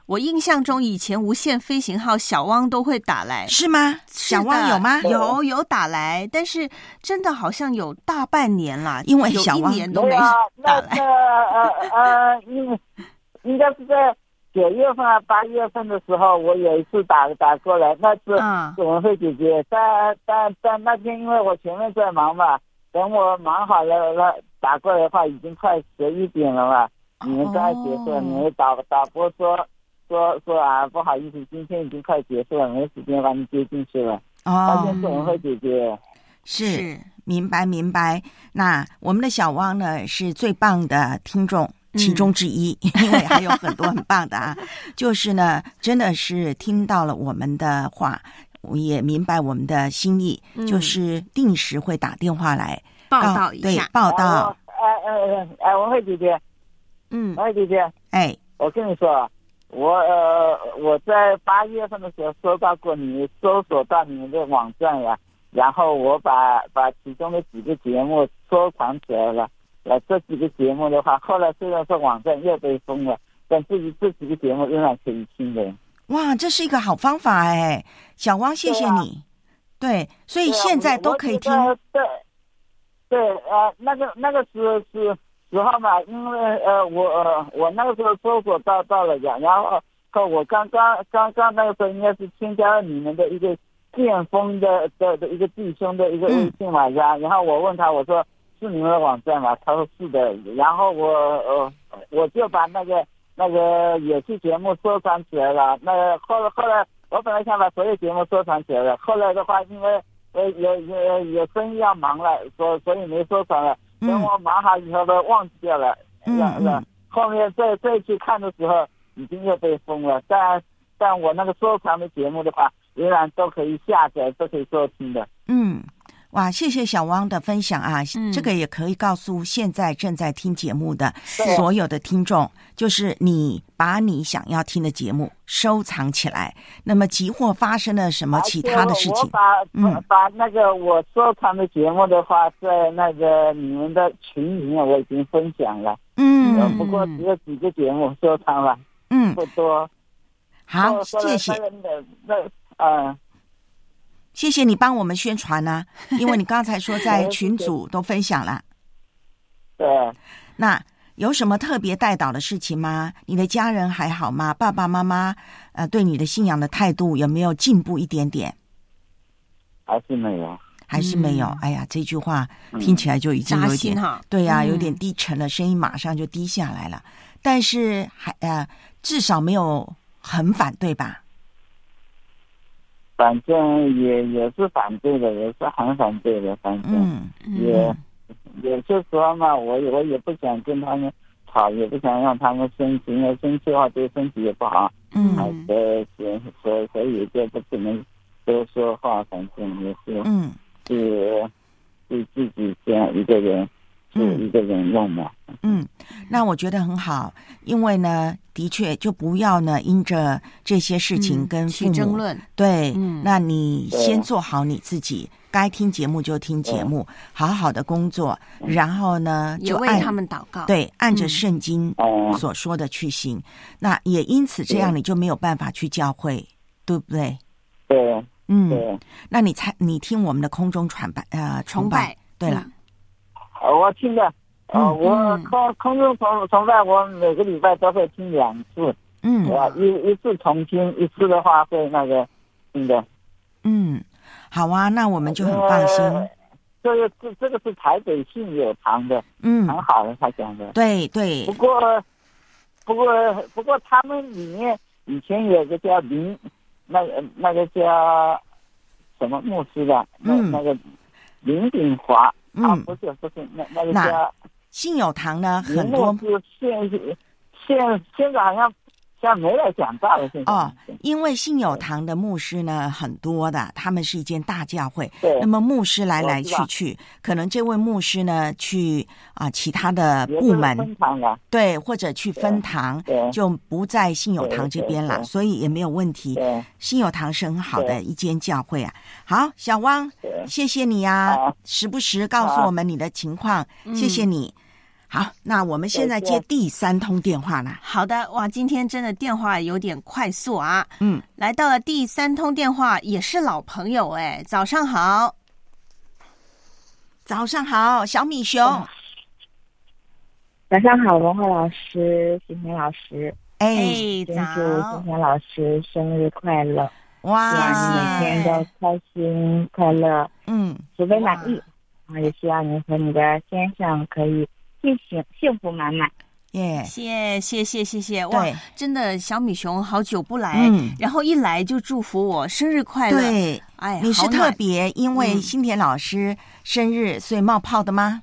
我印象中以前无线飞行号小汪都会打来， 是吗？小汪有吗？ 有有打来，但是真的好像有大半年啦， 因为小汪有一年都没打来。 那个呃呃，应应该是在九月份啊八月份的时候，我有一次打打过来，那次是文慧姐姐，但但但那天因为我前面在忙嘛，等我忙好了了打过来的话，已经快十一点了嘛。你们刚才结束了，你们打打波说说说啊，不好意思，今天已经快结束了，没时间把你接进去了。哦，那天是文慧姐姐。 是，明白明白。那我们的小汪呢，是最棒的听众其中之一，嗯、因为还有很多很棒的啊。就是呢，真的是听到了我们的话，我也明白我们的心意，嗯、就是定时会打电话来报道一下， 对，报道。 哎哎哎，文慧姐姐。 嗯， 文慧姐姐， 哎， 我跟你说，我呃我在八月份的时候收到过你搜索到你们的网站呀，然后我把把其中的几个节目收藏起来了。呃，这几个节目的话，后来虽然说网站又被封了，但至于这几个节目仍然可以听的。 哇，这是一个好方法哎，小汪，谢谢你。对,、啊、对，所以现在都可以听。 对，对，呃，那个那个是是。时候嘛，因为呃我呃我那个时候搜索到到了的，然后后我刚刚刚刚那个时候应该是添加了你们的一个剑锋的的的一个弟兄的一个微信嘛，然、嗯、然后我问他，我说是你们的网站吗？他说是的，然后我呃我就把那个那个有期节目收藏起来了。那个后来后来我本来想把所有节目收藏起来了，后来的话因为呃有有有生意要忙了，所所以没收藏了。等我忙好以后都忘记掉了，嗯嗯，后面再再去看的时候，已经又被封了。但但我那个收藏的节目的话，仍然都可以下载，都可以收听的。 嗯，哇，谢谢小汪的分享啊！嗯、这个也可以告诉现在正在听节目的所有的听众，就是你把你想要听的节目收藏起来。那么，即或发生了什么其他的事情， 我把嗯把那个我收藏的节目的话，在那个你们的群里面我已经分享了。嗯，呃、不过只有几个节目收藏了，嗯，不多。 好，谢谢。 那嗯。 谢谢你帮我们宣传呢、啊，因为你刚才说在群组都分享了。 对， 那有什么特别带导的事情吗？你的家人还好吗？爸爸妈妈呃对你的信仰的态度有没有进步一点点？ 还是没有， 还是没有。嗯、哎呀，这句话听起来就已经有点、嗯、对呀、啊，有点低沉了，声音马上就低下来了。但是还呃，至少没有很反对吧？ 反正也也是反对的，也是很反对的，反正、嗯嗯、也有些时候嘛，我我也不想跟他们吵，也不想让他们生气，因为生气的话对身体也不好。嗯，所以所以所以就不可能多说话，反正也是，嗯，是是自己这样一个人，是一个人用的。 嗯，那我觉得很好，因为呢，的确就不要呢因着这些事情跟父母、嗯、 起争论。 对、嗯，那你先做好你自己，该听节目就听节目，好好的工作，然后呢就按为他们祷告， 对，按着圣经所说的去行。嗯、那也因此这样，你就没有办法去教会，对不对？ 对， 嗯，对。那你才你听我们的空中传拜呃崇拜，对了， 嗯、我听的。呃、嗯，我空空中崇崇拜，我每个礼拜都会听两次。嗯，我一一次重听，一次的话会那个听的。 嗯，好啊，那我们就很放心。 呃、这个这这个是台北信友堂的，嗯，很好的，他讲的。 对对。 不过不过不过他们里面以前有个叫林，那个那个叫什么牧师的，嗯，那个林炳华。嗯、啊，不是不是，那那个叫信友堂呢，很多是现现现在好像像没来讲道了。现在哦，因为信友堂的牧师呢很多的，他们是一间大教会，对，那么牧师来来去去，可能这位牧师呢去啊、呃、其他的部门分堂了， 对，或者去分堂，就不在信友堂这边了，所以也没有问题。信友堂是很好的一间教会啊。好，小汪，谢谢你啊，时不时告诉我们你的情况，谢谢你。 好，那我们现在接第三通电话了。 好的，哇，今天真的电话有点快速啊。 嗯， 来到了第三通电话，也是老朋友哎，早上好。 早上好，小米熊。 早上好，文慧老师，欣欣老师。 哎， 祝欣欣老师生日快乐！ 哇， 希望你每天都开心快乐， 嗯， 福杯满溢。然后也希望你和你的先生可以幸幸幸福满满。 耶、yeah ， 谢谢谢谢谢哇，真的小米熊好久不来，嗯，然后一来就祝福我生日快乐。 对， 哎， 你是特别因为新田老师生日、嗯、所以冒泡的吗？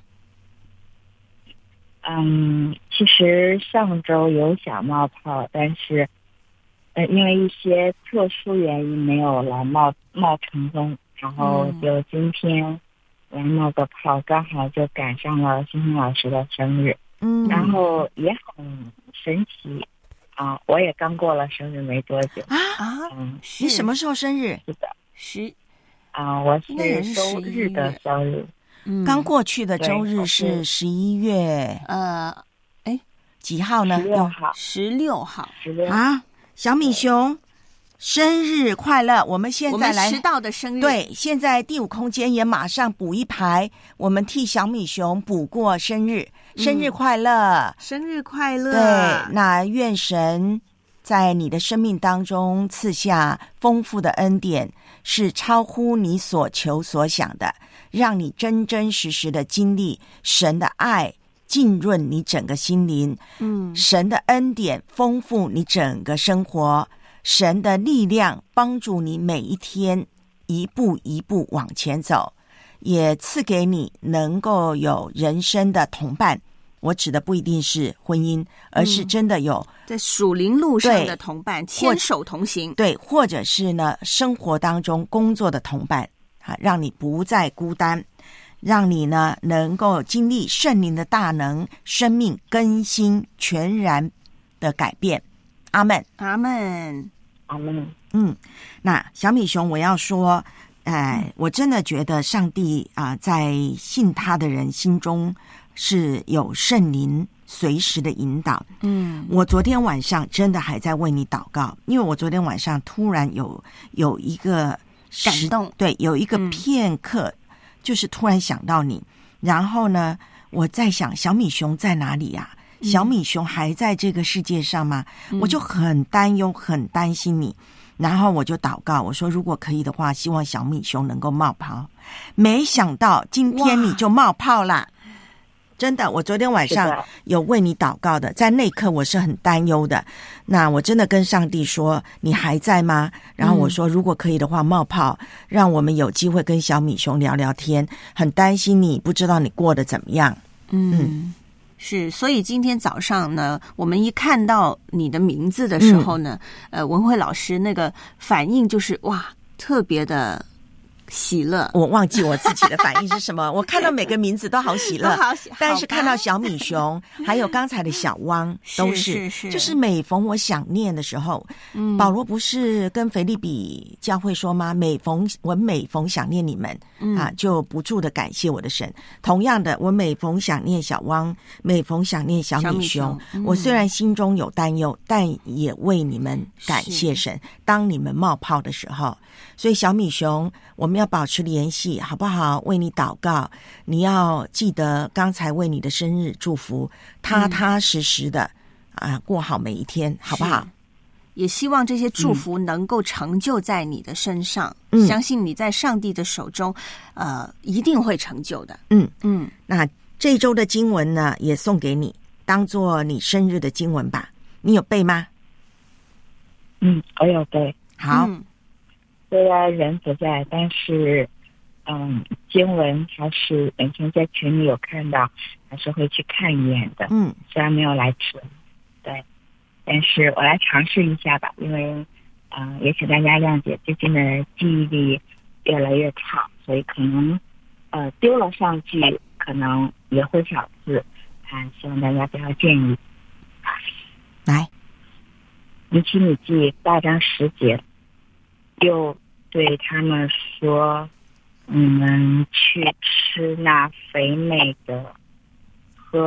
嗯，其实上周有想冒泡，但是呃因为一些特殊原因没有来冒冒成功，然后就今天来冒个泡，刚好就赶上了欣欣老师的生日。 嗯， 然后也很神奇啊！我也刚过了生日没多久啊啊！嗯，你什么时候生日？ 是的， 十啊，我是周日的生日。 嗯，刚过去的周日是十一月呃，哎， 几号呢？ 十六号， 十六号， 十六啊！小米熊，生日快乐！我们现在来迟到的生日， 对，现在第五空间也马上补一排，我们替小米熊补过生日。生日快乐、嗯！ 生日快乐！ 对，那愿神在你的生命当中赐下丰富的恩典，是超乎你所求所想的，让你真真实实的经历神的爱浸润你整个心灵。 嗯， 神的恩典丰富你整个生活，神的力量帮助你每一天一步一步往前走。也赐给你能够有人生的同伴，我指的不一定是婚姻，而是真的有、 嗯、在属灵路上的同伴，牵手同行。 对，或者是呢生活当中工作的同伴，啊，让你不再孤单，让你呢能够经历圣灵的大能，生命更新全然的改变。阿们， 阿们， 阿们。 嗯，那小米熊，我要说。哎，我真的觉得上帝啊、呃，在信他的人心中是有圣灵随时的引导。 嗯， 我昨天晚上真的还在为你祷告，因为我昨天晚上突然有有一个感动， 对，有一个片刻、嗯，就是突然想到你。然后呢，我在想小米熊在哪里呀、啊嗯？小米熊还在这个世界上吗？嗯、我就很担忧，很担心你。然后我就祷告，我说如果可以的话，希望小米熊能够冒泡。没想到今天你就冒泡啦！真的，我昨天晚上有为你祷告的，在那一刻我是很担忧的。那我真的跟上帝说：“你还在吗？”然后我说：“如果可以的话，冒泡，让我们有机会跟小米熊聊聊天。”很担心你，不知道你过得怎么样。 嗯。嗯是，所以今天早上呢，我们一看到你的名字的时候呢，嗯、呃，文慧老师那个反应就是哇，特别的喜乐。 我忘记我自己的反应是什么，我看到每个名字都好喜乐， 都好喜， 但是看到小米熊，还有刚才的小汪，都是， 是是是就是每逢我想念的时候，嗯，保罗不是跟腓立比教会说吗？每逢我每逢想念你们、嗯、啊，就不住的感谢我的神。同样的，我每逢想念小汪，每逢想念小米熊， 米熊嗯、 我虽然心中有担忧，但也为你们感谢神。当你们冒泡的时候，所以小米熊，我们要保持联系，好不好？为你祷告，你要记得刚才为你的生日祝福，踏踏实实的、嗯、啊，过好每一天，好不好？ 也希望这些祝福能够成就在你的身上， 嗯、 相信你在上帝的手中，呃，一定会成就的。 嗯嗯。 那这周的经文呢，也送给你，当做你生日的经文吧。你有背吗？ 嗯，我有背。 好。 嗯， 虽然人不在，但是，嗯，经文还是每天在群里有看到，还是会去看一眼的。 嗯， 虽然没有来吃，对，但是我来尝试一下吧，因为，嗯、呃，也请大家谅解，最近的记忆力越来越差，所以可能，呃，丢了上句，可能也会少字，啊，希望大家不要介意。 来， 尼希米记八章十节。又对他们说：“你们去吃那肥美的，喝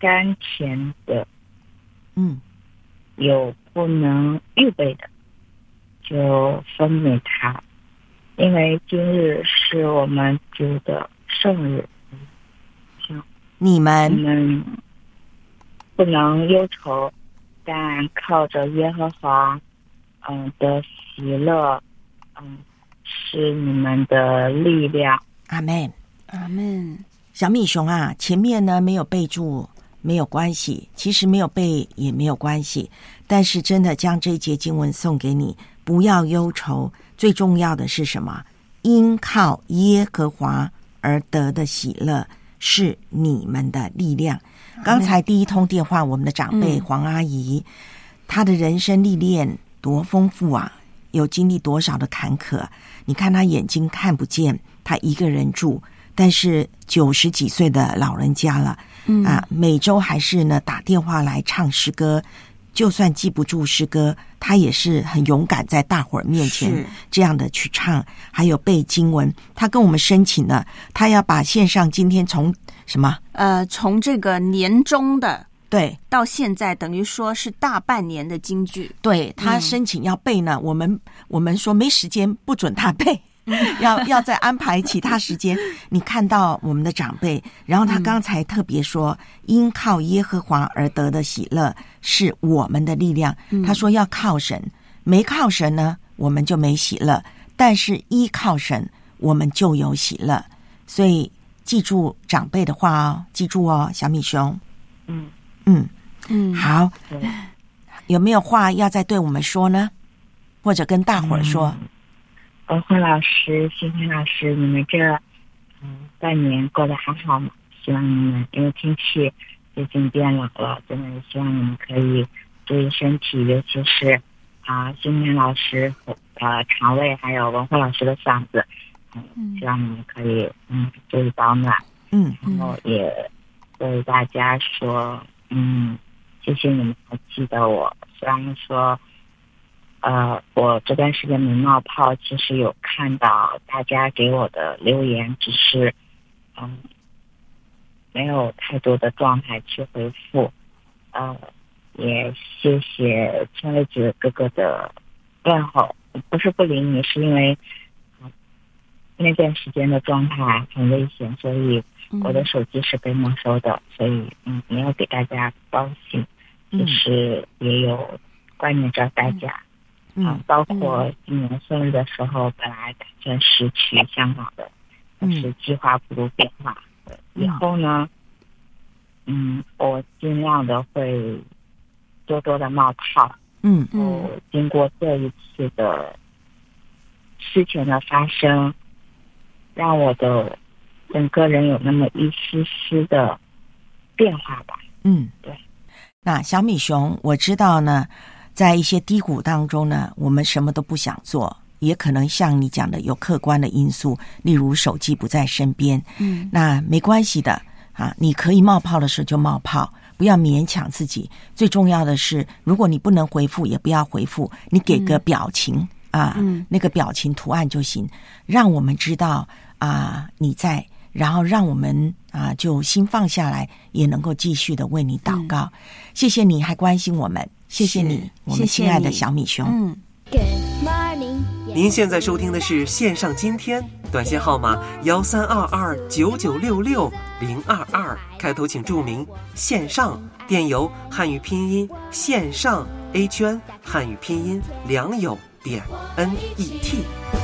甘甜的， 嗯， 有不能预备的，就分给他，因为今日是我们主的圣日。 你们你们不能忧愁，但靠着耶和华，嗯的喜乐，嗯是你们的力量。 阿们， 阿们。 小米熊啊，前面呢没有备注，没有关系，其实没有背也没有关系，但是真的将这一节经文送给你，不要忧愁。最重要的是什么？因靠耶和华而得的喜乐是你们的力量。刚才第一通电话，我们的长辈黄阿姨，她的人生历练多丰富啊，有经历多少的坎坷。你看她眼睛看不见，她一个人住，但是九十几岁的老人家了，嗯啊，每周还是呢打电话来唱诗歌，就算记不住诗歌，他也是很勇敢在大伙儿面前这样的去唱，还有背经文。他跟我们申请了，他要把线上今天从什么呃，从这个年中的对到现在，等于说是大半年的京剧。 对他申请要背呢，嗯、我们我们说没时间，不准他背。要要再安排其他时间。你看到我们的长辈，然后他刚才特别说，嗯、因靠耶和华而得的喜乐是我们的力量。嗯、他说要靠神，没靠神呢，我们就没喜乐；但是依靠神，我们就有喜乐。所以记住长辈的话哦，记住哦，小米熊。 嗯嗯嗯，好，有没有话要再对我们说呢？或者跟大伙儿说？ 嗯文慧老师、欣欣老师，你们这嗯半年过得还好吗？希望你们，因为天气最近变冷了，真的希望你们可以注意身体，尤其是啊欣欣老师和呃肠胃，还有文慧老师的嗓子，嗯，希望你们可以嗯注意保暖， 嗯， 然后也对大家说，嗯，谢谢你们还记得我，虽然说。呃，我这段时间没冒泡，其实有看到大家给我的留言，只是嗯没有太多的状态去回复。呃，也谢谢千位子哥哥的问候，不是不理你，是因为、呃、那段时间的状态很危险，所以我的手机是被没收的，所以嗯没有给大家报信，就是也有挂念着大家。嗯、啊，包括今年生日的时候，本来打算是去香港的，但是计划不如变化。嗯、以后呢，嗯，我尽量的会多多的冒泡。 嗯嗯。经过这一次的事情的发生，让我的整个人有那么一丝丝的变化吧。 嗯， 对。 那小米熊，我知道呢。在一些低谷当中呢，我们什么都不想做，也可能像你讲的有客观的因素，例如手机不在身边。嗯，那没关系的啊，你可以冒泡的时候就冒泡，不要勉强自己。最重要的是，如果你不能回复，也不要回复，你给个表情、嗯、啊、嗯，那个表情图案就行，让我们知道啊你在，然后让我们啊就心放下来，也能够继续的为你祷告。嗯、谢谢你还关心我们。谢谢你，我们亲爱的小米熊。 嗯 ，Good morning。您现在收听的是线上今天，短信号码幺三二二九九六六零二二，开头请注明线上，电邮汉语拼音线上 A 圈汉语拼音良友点 N E T。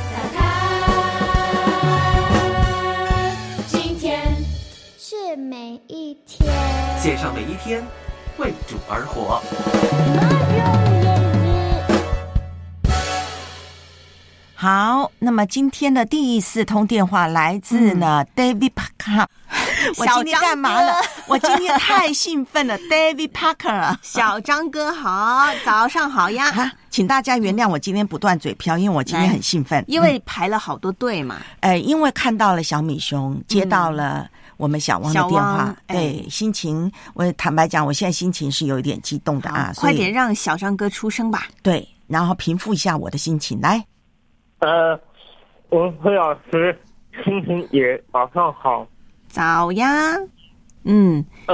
今天是每一天， 线上每一天。为主而活。 好，那么今天的第四通电话来自呢、嗯、David Parker。我今天干嘛了？我今天太兴奋了，David Parker， 小张哥好，早上好呀！ 啊，请大家原谅我今天不断嘴瓢，因为我今天很兴奋， 因为排了好多队嘛。 呃，因为看到了小米熊，接到了、嗯。我们小汪的电话，对、哎、心情，我坦白讲，我现在心情是有一点激动的啊！ 快点让小张哥出声吧。 对，然后平复一下我的心情，来。 呃，文慧老师，心情也早上好。 早呀。嗯。 呃，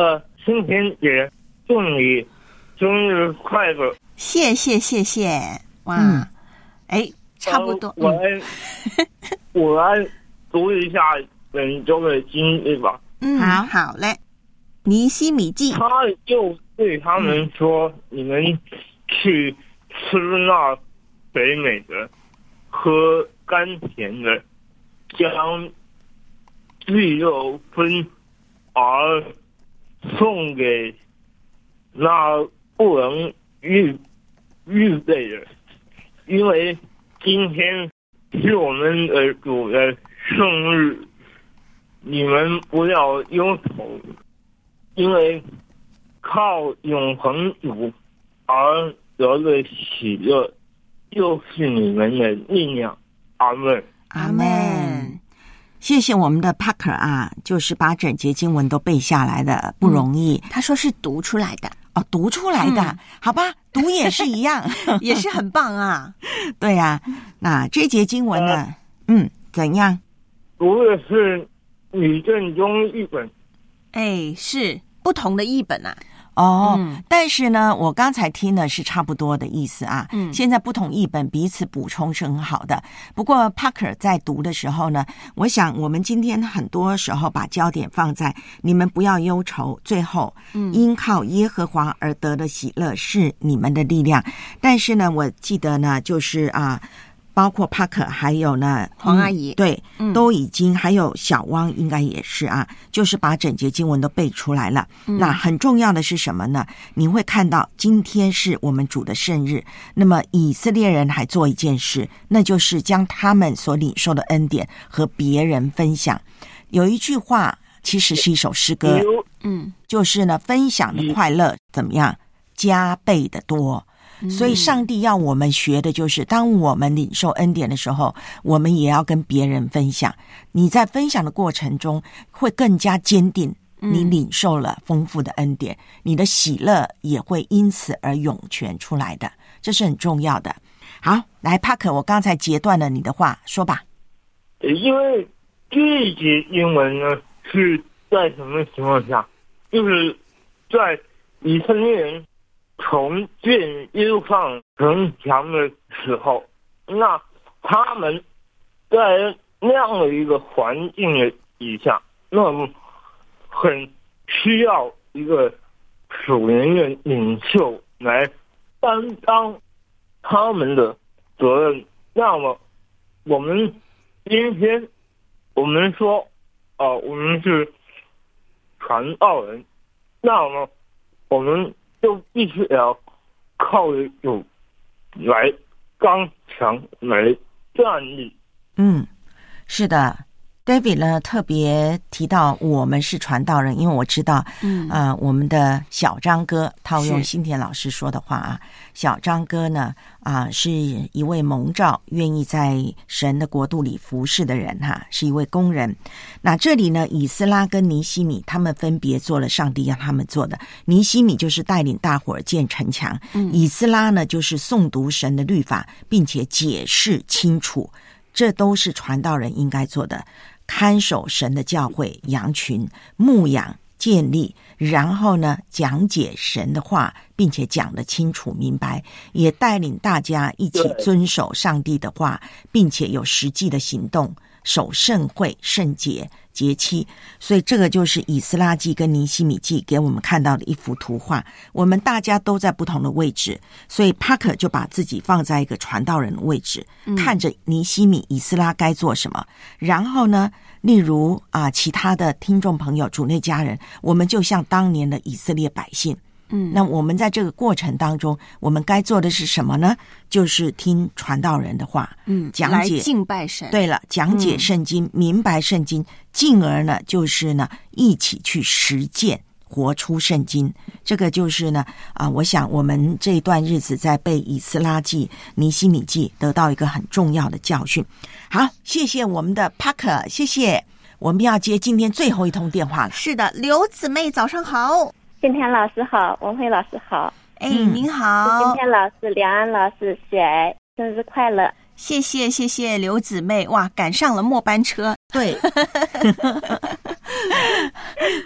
青田姐，祝你生日快乐！ 谢谢谢谢，哇，哎、嗯，差不多。 呃、我来，我来读一下本周的经历吧。 嗯，好，好嘞。尼希米记， 他就对他们说：“嗯、你们去吃那肥美的，喝甘甜的，将绿肉分而送给那不能预预备的，因为今天是我们的主的生日，你们不要忧愁，因为靠永恒主而得的喜乐，就是你们的力量。阿们， 阿们。谢谢我们的 Parker 啊，就是把整节经文都背下来的，不容易。 嗯、他说是读出来的哦，读出来的，嗯、好吧，读也是一样， 也是很棒啊。 对呀、啊，那这节经文呢，呃、嗯，怎样？ 读的是吕正中译本， 哎，是不同的译本啊。 哦、嗯，但是呢，我刚才听的是差不多的意思啊。嗯，现在不同译本彼此补充是很好的。不过 Parker 在读的时候呢，我想我们今天很多时候把焦点放在你们不要忧愁，最后，嗯，因靠耶和华而得的喜乐是你们的力量。但是呢，我记得呢，就是啊。包括帕克还有呢黄阿姨、 嗯、对、嗯、都已经还有小汪应该也是啊，就是把整节经文都背出来了、嗯、那很重要的是什么呢？你会看到今天是我们主的圣日，那么以色列人还做一件事，那就是将他们所领受的恩典和别人分享。有一句话其实是一首诗歌，嗯，就是呢分享的快乐怎么样加倍的多。所以上帝要我们学的就是当我们领受恩典的时候，我们也要跟别人分享。你在分享的过程中会更加坚定你领受了丰富的恩典、嗯、你的喜乐也会因此而涌泉出来的，这是很重要的。好，来帕克，我刚才截断了你的话，说吧。 因为这一节英文呢是在什么情况下，就是在以色列人重建耶路撒冷城墙的时候，那他们在那样的一个环境的底下，那么很需要一个属灵的领袖来担当他们的责任。那么我们今天我们说啊、呃，我们是传道人，那么我们就必须要靠着主来刚强来站立。 嗯，是的。David 呢特别提到我们是传道人，因为我知道，嗯，呃，我们的小张哥套用新田老师说的话啊，小张哥呢啊、呃、是一位蒙召愿意在神的国度里服侍的人哈、啊，是一位工人。那这里呢，以斯拉跟尼希米他们分别做了上帝让他们做的。尼希米就是带领大伙儿建城墙，嗯，以斯拉呢就是诵读神的律法，并且解释清楚，这都是传道人应该做的。看守神的教会羊群，牧养建立，然后呢讲解神的话，并且讲得清楚明白，也带领大家一起遵守上帝的话，并且有实际的行动，守圣会圣节节期。所以这个就是以斯拉记跟尼希米记给我们看到的一幅图画。我们大家都在不同的位置，所以帕克就把自己放在一个传道人的位置、嗯、看着尼希米以斯拉该做什么。然后呢例如啊，其他的听众朋友主内家人，我们就像当年的以色列百姓，嗯，那我们在这个过程当中，我们该做的是什么呢？就是听传道人的话，嗯，讲解来敬拜神。 对了，讲解圣经、嗯、明白圣经，进而呢就是呢一起去实践活出圣经。这个就是呢啊，我想我们这一段日子在背以斯拉记、尼希米记得到一个很重要的教训。好，谢谢我们的 Parker， 谢谢。我们要接今天最后一通电话了。 是的，刘姊妹早上好。 今天老师好，文慧老师好。 哎，您好。 今天老师梁安老师喜爱生日快乐。 谢谢谢谢刘姊妹，哇，赶上了末班车。 对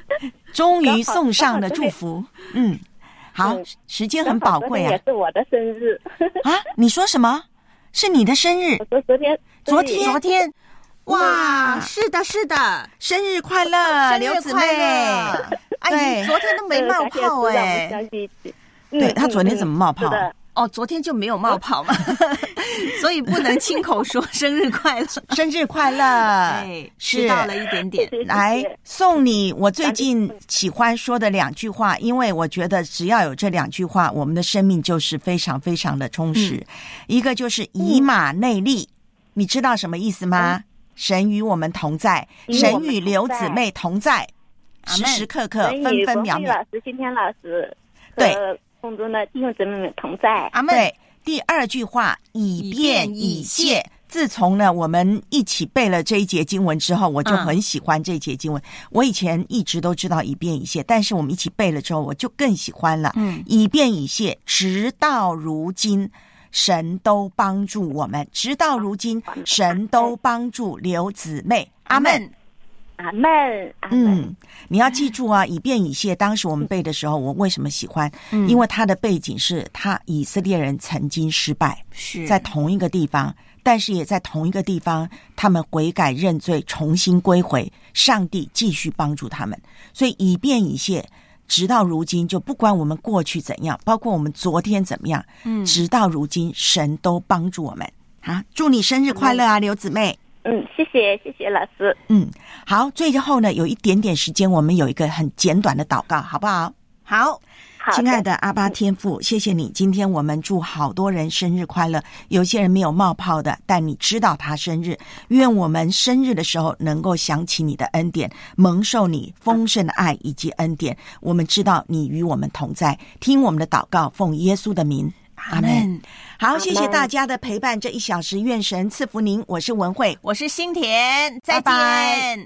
终于送上了祝福。嗯，好，时间很宝贵啊。 也是我的生日啊！你说什么？是你的生日？ 我说昨天， 昨天， 昨天。哇，是的，是的， 生日快乐，刘姊妹！ 哎，你昨天都没冒泡哎、 欸。对，他昨天怎么冒泡？ 哦，昨天就没有冒泡嘛，所以不能亲口说生日快乐， 生日快乐。 对，迟到了一点点。 来送你我最近喜欢说的两句话，因为我觉得只要有这两句话，我们的生命就是非常非常的充实。嗯、一个就是以马内利，嗯、你知道什么意思吗？嗯、神与我们同在，神与刘姊妹同在，时时刻刻分分秒秒。 老师，今天老师对。 空中的弟兄姊妹们同在， 阿们。对，第二句话以便以谢。自从呢我们一起背了这一节经文之后，我就很喜欢这一节经文。嗯、我以前一直都知道以便以谢，但是我们一起背了之后，我就更喜欢了。嗯，以便以谢，直到如今，神都帮助我们，直到如今，神都帮助刘姊妹，阿们。 阿们， 嗯，你要记住啊，以便以谢。当时我们背的时候，我为什么喜欢？嗯、因为他的背景是他以色列人曾经失败， 是在同一个地方，但是也在同一个地方，他们悔改认罪，重新归回，上帝继续帮助他们。所以以便以谢，直到如今，就不管我们过去怎样，包括我们昨天怎么样，嗯，直到如今，神都帮助我们。好，祝你生日快乐啊，刘姊妹。 嗯，谢谢谢谢老师。 嗯，好，最后呢，有一点点时间，我们有一个很简短的祷告，好不好？ 好， 亲爱的阿爸天父，谢谢你，今天我们祝好多人生日快乐。有些人没有冒泡的，但你知道他生日，愿我们生日的时候能够想起你的恩典，蒙受你丰盛的爱以及恩典。我们知道你与我们同在，听我们的祷告，奉耶稣的名。阿们。好，谢谢大家的陪伴，这一小时愿神赐福您。我是文慧， 我是新田，再见。 拜拜。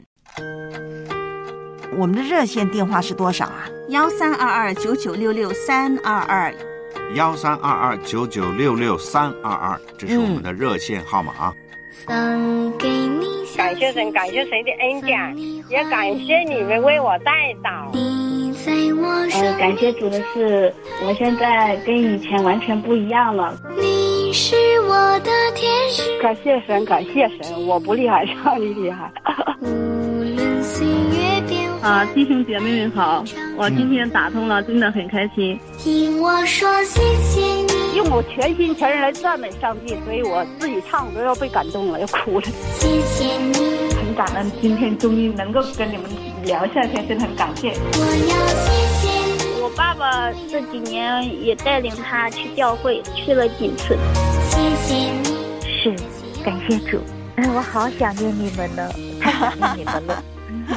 我们的热线电话是多少啊？ 幺三二二九九六六三二二， 幺三二二九九六六三二二，这是我们的热线号码啊。 送给你，感谢神，感谢神的恩典，也感谢你们为我带祷。 呃，感谢主的是，我现在跟以前完全不一样了。 你是我的天使。 感谢神，感谢神，我不厉害，上帝厉害。 无论岁月变化。 啊，弟兄姐妹们好，我今天打通了，真的很开心。 听我说谢谢你， 用我全心全人来赞美上帝，所以我自己唱都要被感动了，要哭了。 谢谢你， 很感恩，今天终于能够跟你们聊下天，真的很感谢。 我要谢谢你。 我爸爸这几年也带领他去教会，去了几次。 谢谢你， 是感谢主。我好想念你们呢，太想念你们了。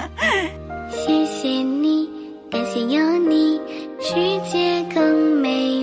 谢谢你，感谢有你，世界更美。